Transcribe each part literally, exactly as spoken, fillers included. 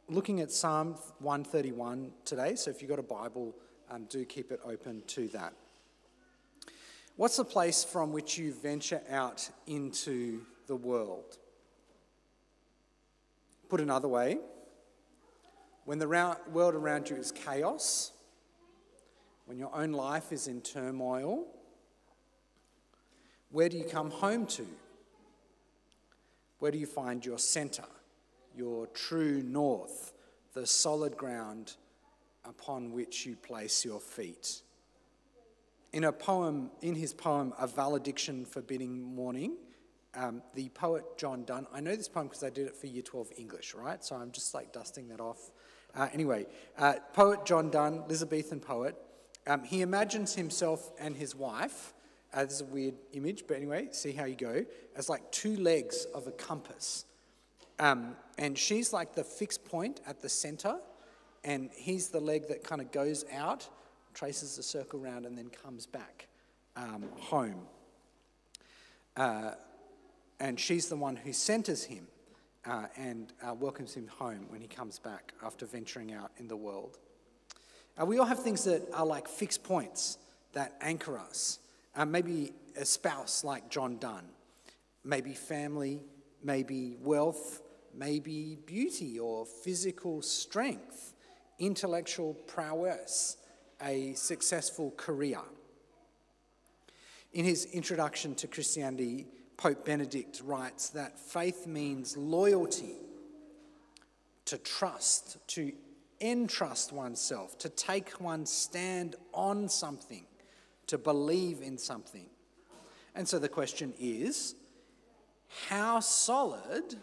looking at Psalm one thirty-one today, so if you've got a Bible, um, do keep it open to that. What's the place from which you venture out into the world? Put another way, when the round, world around you is chaos, when your own life is in turmoil, where do you come home to? Where do you find your centre, your true north, the solid ground upon which you place your feet? In a poem, in his poem, A Valediction Forbidding Morning, um, the poet John Donne, I know this poem because I did it for Year twelve English, right? So I'm just like dusting that off. Uh, anyway, uh, poet John Donne, Elizabethan poet, um, he imagines himself and his wife, uh, this is a weird image, but anyway, see how you go, as like two legs of a compass. Um, and she's like the fixed point at the centre, and he's the leg that kind of goes out, traces the circle round, and then comes back um, home. Uh, and she's the one who centres him uh, and uh, welcomes him home when he comes back after venturing out in the world. Uh, we all have things that are like fixed points that anchor us. Uh, maybe a spouse like John Donne, maybe family, maybe wealth, maybe beauty or physical strength, intellectual prowess, a successful career. In his introduction to Christianity, Pope Benedict writes that faith means loyalty, to trust, to entrust oneself, to take one's stand on something, to believe in something. And so the question is, how solid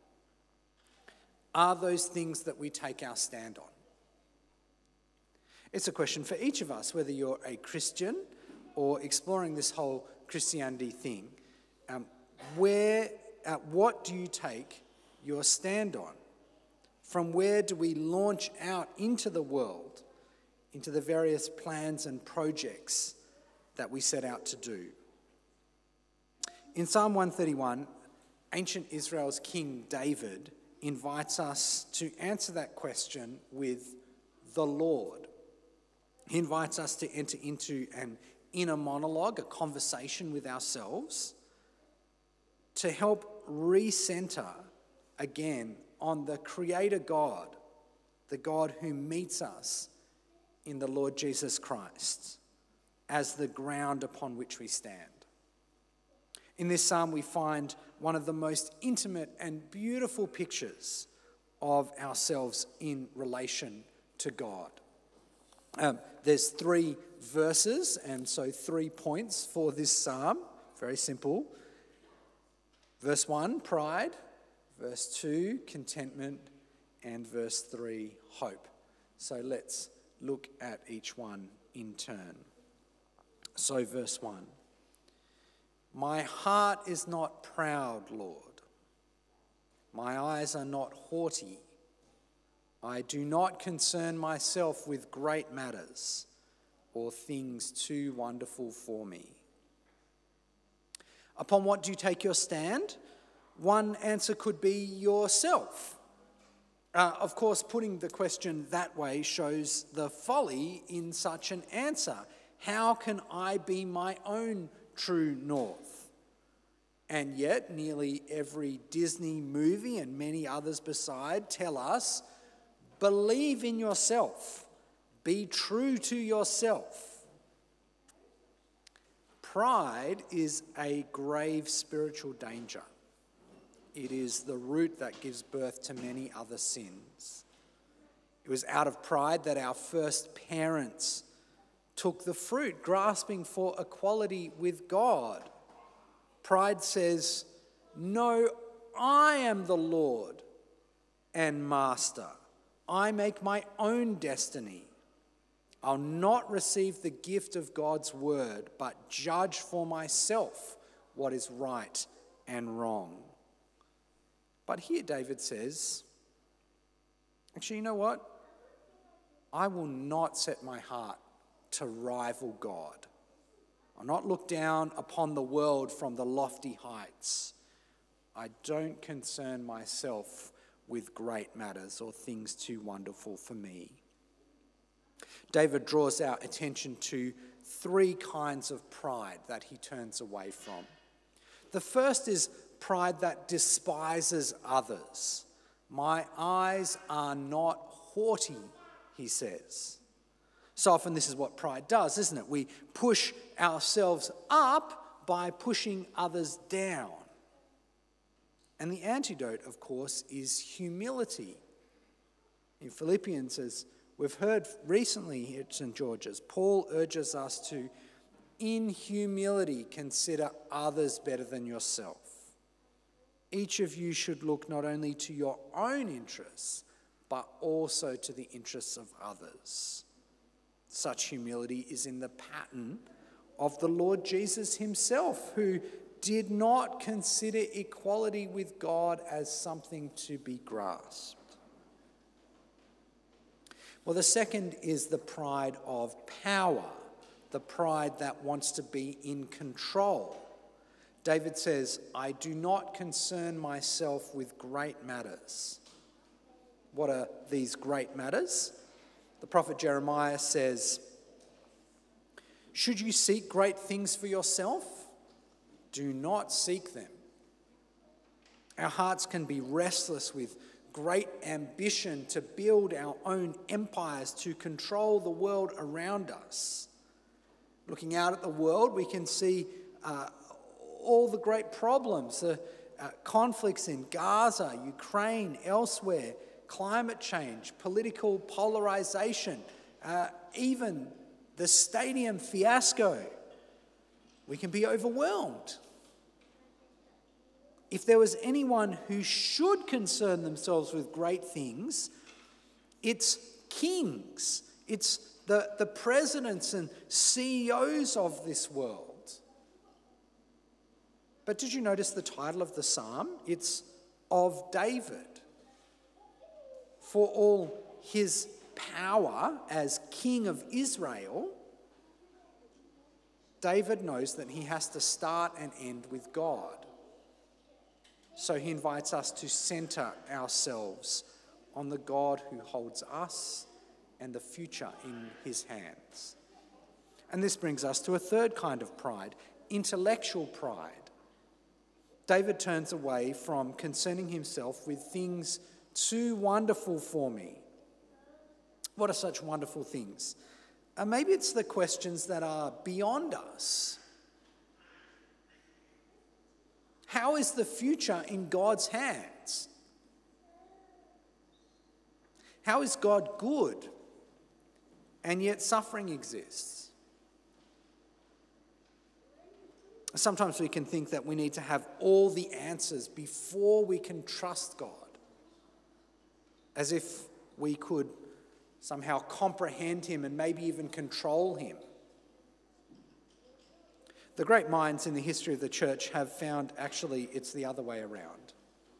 are those things that we take our stand on? It's a question for each of us, whether you're a Christian or exploring this whole Christianity thing. Um, where, uh, what do you take your stand on? From where do we launch out into the world, into the various plans and projects that we set out to do? In Psalm one thirty-one, ancient Israel's King David invites us to answer that question with the Lord. He invites us to enter into an inner monologue, a conversation with ourselves, to help recenter again on the Creator God, the God who meets us in the Lord Jesus Christ as the ground upon which we stand. In this psalm, we find one of the most intimate and beautiful pictures of ourselves in relation to God. Um, there's three verses, and so three points for this psalm. Very simple. Verse one, pride. Verse two, contentment. And verse three, hope. So let's look at each one in turn. So verse one. My heart is not proud, Lord. My eyes are not haughty. I do not concern myself with great matters or things too wonderful for me. Upon what do you take your stand? One answer could be yourself. Uh, of course, putting the question that way shows the folly in such an answer. How can I be my own true north? And yet, nearly every Disney movie and many others beside tell us, believe in yourself. Be true to yourself. Pride is a grave spiritual danger. It is the root that gives birth to many other sins. It was out of pride that our first parents took the fruit, grasping for equality with God. Pride says, no, I am the Lord and Master. I make my own destiny. I'll not receive the gift of God's word, but judge for myself what is right and wrong. But here David says, actually, you know what? I will not set my heart to rival God. I'll not look down upon the world from the lofty heights. I don't concern myself with great matters or things too wonderful for me. David draws our attention to three kinds of pride that he turns away from. The first is pride that despises others. My eyes are not haughty, he says. So often this is what pride does, isn't it? We push ourselves up by pushing others down. And the antidote, of course, is humility. In Philippians, as we've heard recently here at Saint George's, Paul urges us to, in humility, consider others better than yourself. Each of you should look not only to your own interests, but also to the interests of others. Such humility is in the pattern of the Lord Jesus himself, who did not consider equality with God as something to be grasped. Well, the second is the pride of power, the pride that wants to be in control. David says, I do not concern myself with great matters. What are these great matters? The prophet Jeremiah says, should you seek great things for yourself? Do not seek them. Our hearts can be restless with great ambition to build our own empires, to control the world around us. Looking out at the world, we can see uh, all the great problems, the uh, conflicts in Gaza, Ukraine, elsewhere, climate change, political polarization, uh, even the stadium fiasco. We can be overwhelmed. If there was anyone who should concern themselves with great things, it's kings. It's the, the presidents and C E Os of this world. But did you notice the title of the psalm? It's of David. For all his power as king of Israel, David knows that he has to start and end with God. So he invites us to center ourselves on the God who holds us and the future in his hands. And this brings us to a third kind of pride, intellectual pride. David turns away from concerning himself with things too wonderful for me. What are such wonderful things? Uh, maybe it's the questions that are beyond us. How is the future in God's hands? How is God good and yet suffering exists? Sometimes we can think that we need to have all the answers before we can trust God, as if we could somehow comprehend him and maybe even control him. The great minds in the history of the church have found actually it's the other way around.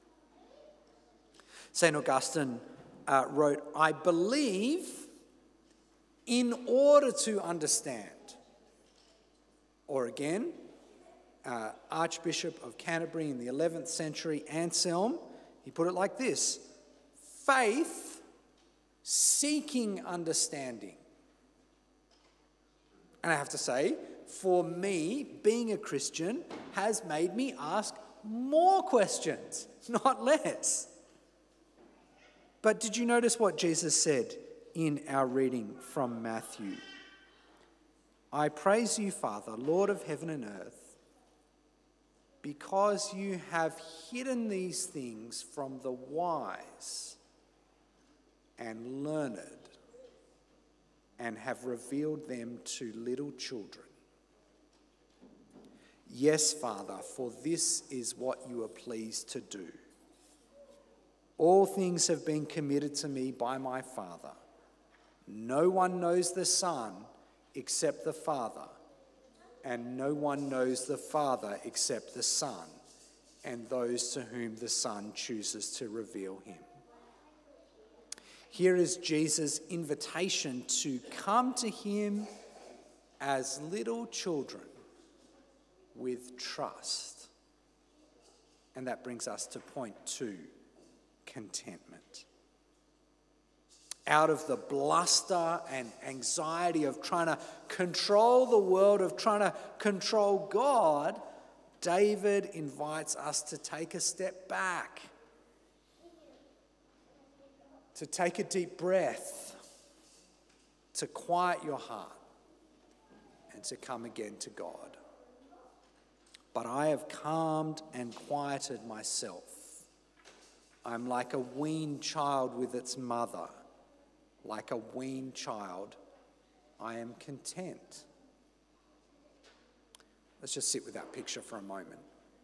Saint Augustine uh, wrote, I believe in order to understand. Or again, uh, Archbishop of Canterbury in the eleventh century, Anselm, he put it like this: faith seeking understanding. And I have to say, for me, being a Christian has made me ask more questions, not less. But did you notice what Jesus said in our reading from Matthew? I praise you, Father, Lord of heaven and earth, because you have hidden these things from the wise and learned, and have revealed them to little children. Yes, Father, for this is what you are pleased to do. All things have been committed to me by my Father. No one knows the Son except the Father, and no one knows the Father except the Son, and those to whom the Son chooses to reveal him. Here is Jesus' invitation to come to him as little children with trust. And that brings us to point two. contentment. Out of the bluster and anxiety of trying to control the world, of trying to control God, David invites us to take a step back, to take a deep breath, to quiet your heart, and to come again to God. But I have calmed and quieted myself. I'm like a weaned child with its mother. Like a weaned child, I am content. Let's just sit with that picture for a moment.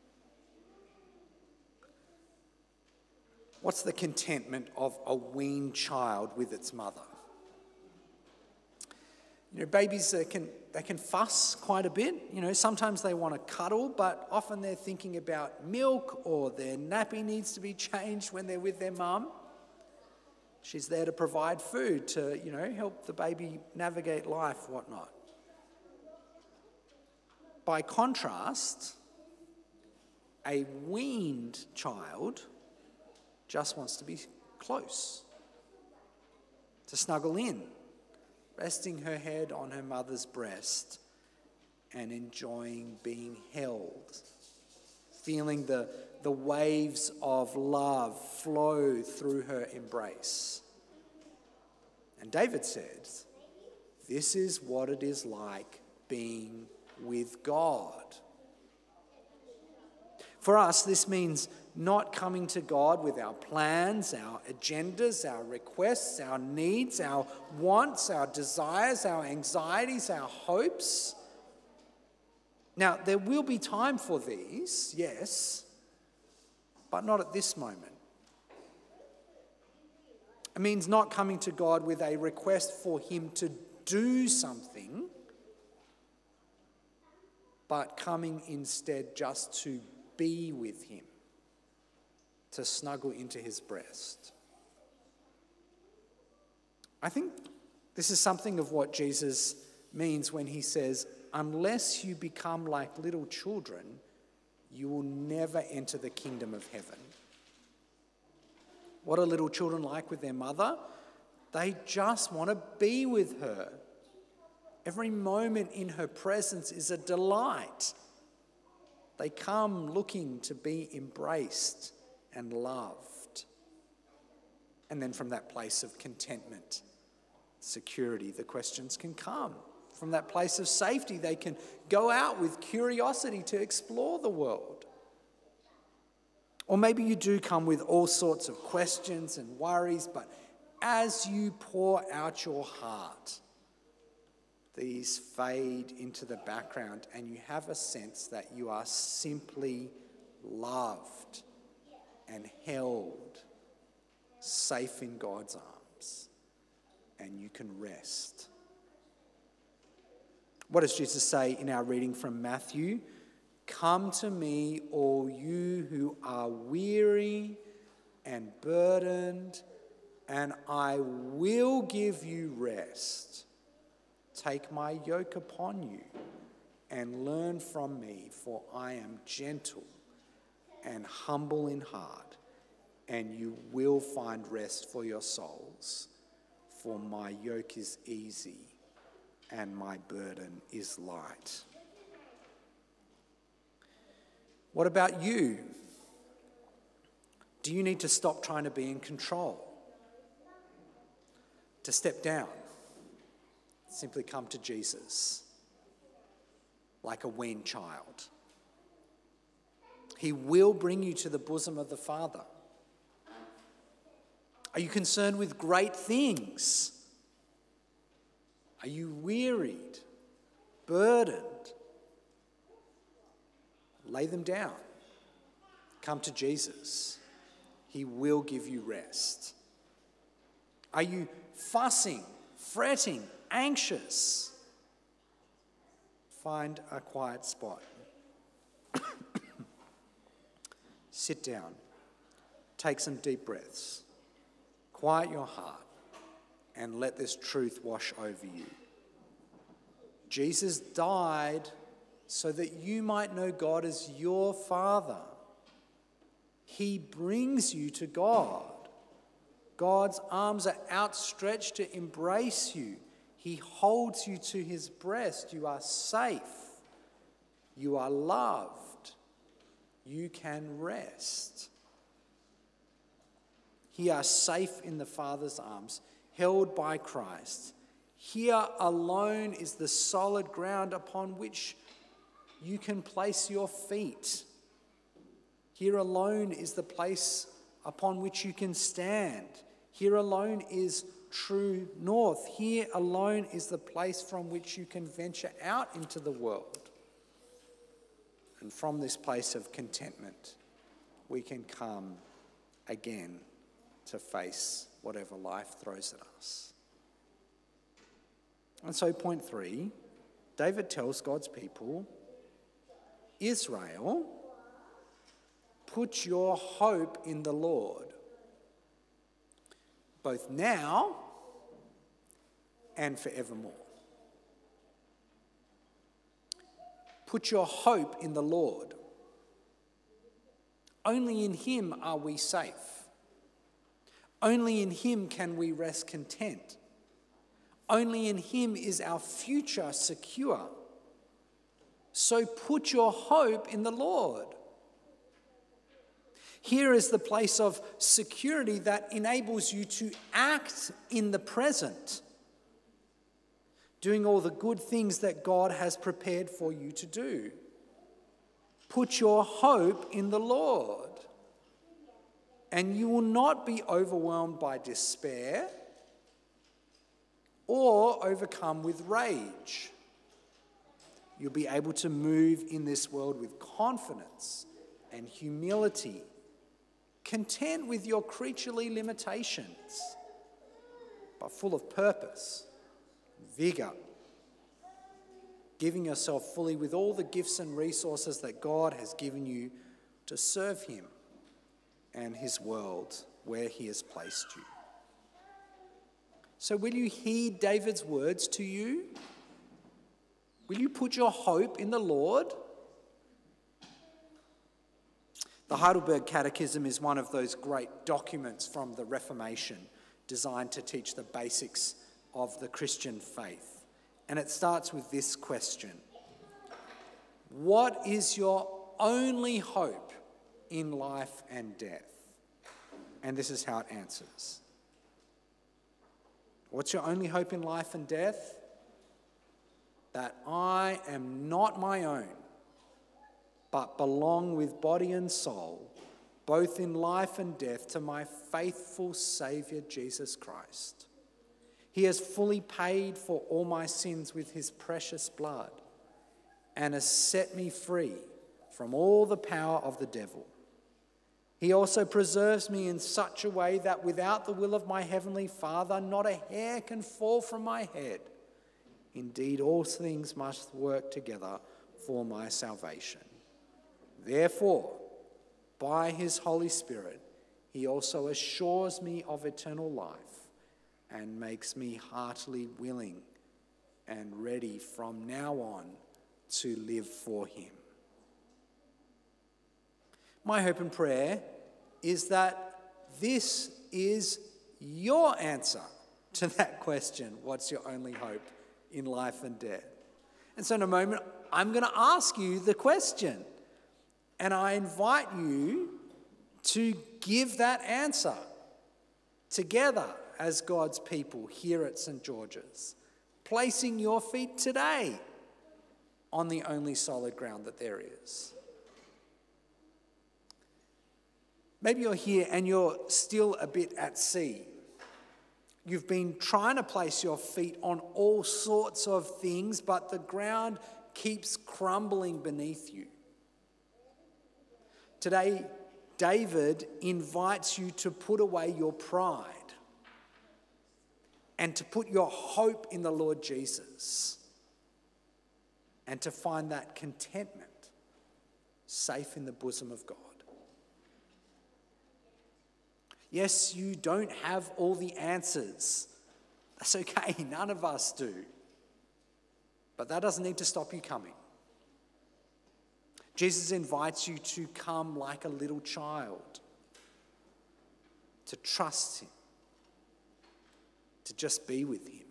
What's the contentment of a weaned child with its mother? You know, babies uh, can they can fuss quite a bit. You know, sometimes they want to cuddle, but often they're thinking about milk or their nappy needs to be changed when they're with their mum. She's there to provide food to, you know, help the baby navigate life, whatnot. By contrast, a weaned child just wants to be close, to snuggle in, resting her head on her mother's breast and enjoying being held, feeling the, the waves of love flow through her embrace. And David says, this is what it is like being with God. For us, this means not coming to God with our plans, our agendas, our requests, our needs, our wants, our desires, our anxieties, our hopes. Now, there will be time for these, yes, but not at this moment. It means not coming to God with a request for him to do something, but coming instead just to be with him, to snuggle into his breast. I think this is something of what Jesus means when he says, unless you become like little children, you will never enter the kingdom of heaven. What are little children like with their mother? They just want to be with her. Every moment in her presence is a delight. They come looking to be embraced and loved. And then from that place of contentment, security, the questions can come. From that place of safety, they can go out with curiosity to explore the world. Or maybe you do come with all sorts of questions and worries, but as you pour out your heart, these fade into the background and you have a sense that you are simply loved and held, safe in God's arms, and you can rest. What does Jesus say in our reading from Matthew? Come to me, all you who are weary and burdened, and I will give you rest. Take my yoke upon you and learn from me, for I am gentle and humble in heart, and you will find rest for your souls. For my yoke is easy and my burden is light. What about you? Do you need to stop trying to be in control? To step down? Simply come to Jesus like a weaned child. He will bring you to the bosom of the Father. Are you concerned with great things? Are you wearied, burdened? Lay them down. Come to Jesus. He will give you rest. Are you fussing, fretting, anxious? Find a quiet spot. Sit down. Take some deep breaths. Quiet your heart and let this truth wash over you. Jesus died so that you might know God as your Father. He brings you to God. God's arms are outstretched to embrace you. He holds you to his breast. You are safe. You are loved. You can rest. Here, safe in the Father's arms, held by Christ. Here alone is the solid ground upon which you can place your feet. Here alone is the place upon which you can stand. Here alone is true north. Here alone is the place from which you can venture out into the world. And from this place of contentment, we can come again to face whatever life throws at us. And so, point three, David tells God's people, Israel, put your hope in the Lord, both now and forevermore. Put your hope in the Lord. Only in him are we safe. Only in him can we rest content. Only in him is our future secure. So put your hope in the Lord. Here is the place of security that enables you to act in the present, doing all the good things that God has prepared for you to do. Put your hope in the Lord, and you will not be overwhelmed by despair or overcome with rage. You'll be able to move in this world with confidence and humility, content with your creaturely limitations, but full of purpose, vigor, giving yourself fully with all the gifts and resources that God has given you to serve him and his world where he has placed you. So will you heed David's words to you? Will you put your hope in the Lord? The Heidelberg Catechism is one of those great documents from the Reformation designed to teach the basics of the Christian faith. And it starts with this question: what is your only hope in life and death? And this is how it answers. What's your only hope in life and death? That I am not my own, but belong with body and soul, both in life and death, to my faithful Saviour, Jesus Christ. He has fully paid for all my sins with his precious blood and has set me free from all the power of the devil. He also preserves me in such a way that without the will of my heavenly Father, not a hair can fall from my head. Indeed, all things must work together for my salvation. Therefore, by his Holy Spirit, he also assures me of eternal life and makes me heartily willing and ready from now on to live for him. My hope and prayer is that this is your answer to that question, what's your only hope in life and death? And so in a moment, I'm going to ask you the question, and I invite you to give that answer together as God's people here at Saint George's, placing your feet today on the only solid ground that there is. Maybe you're here and you're still a bit at sea. You've been trying to place your feet on all sorts of things, but the ground keeps crumbling beneath you. Today, David invites you to put away your pride and to put your hope in the Lord Jesus and to find that contentment safe in the bosom of God. Yes, you don't have all the answers. That's okay, none of us do. But that doesn't need to stop you coming. Jesus invites you to come like a little child, to trust him, to just be with him.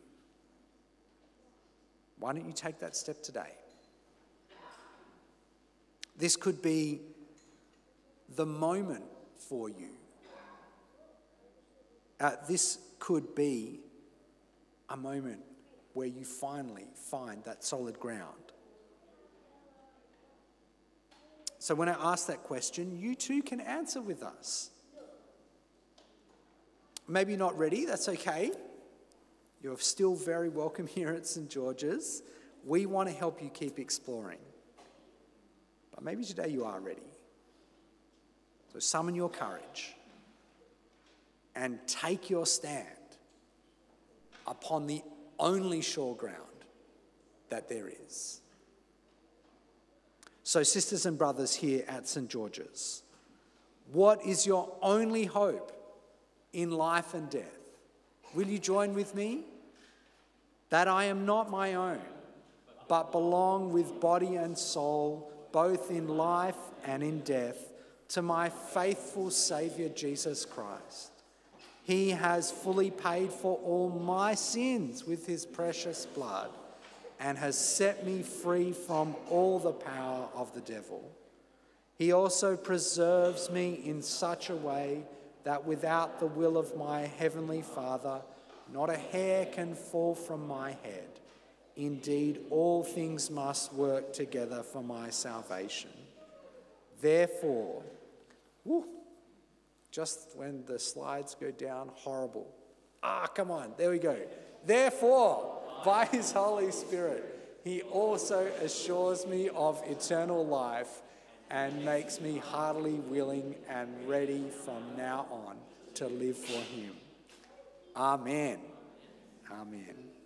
Why don't you take that step today? This could be the moment for you. Uh, this could be a moment where you finally find that solid ground. So when I ask that question, you too can answer with us. Maybe not ready, that's okay. You're still very welcome here at St George's. We want to help you keep exploring. But maybe today you are ready. So summon your courage and take your stand upon the only sure ground that there is. So sisters and brothers here at St George's, what is your only hope in life and death? Will you join with me? That I am not my own, but belong with body and soul, both in life and in death, to my faithful Saviour Jesus Christ. He has fully paid for all my sins with his precious blood and has set me free from all the power of the devil. He also preserves me in such a way that without the will of my heavenly Father, not a hair can fall from my head. Indeed, all things must work together for my salvation. Therefore, whew, just when the slides go down, horrible. Ah, come on, there we go. Therefore, by his Holy Spirit, he also assures me of eternal life and makes me heartily willing and ready from now on to live for him. Amen. Amen.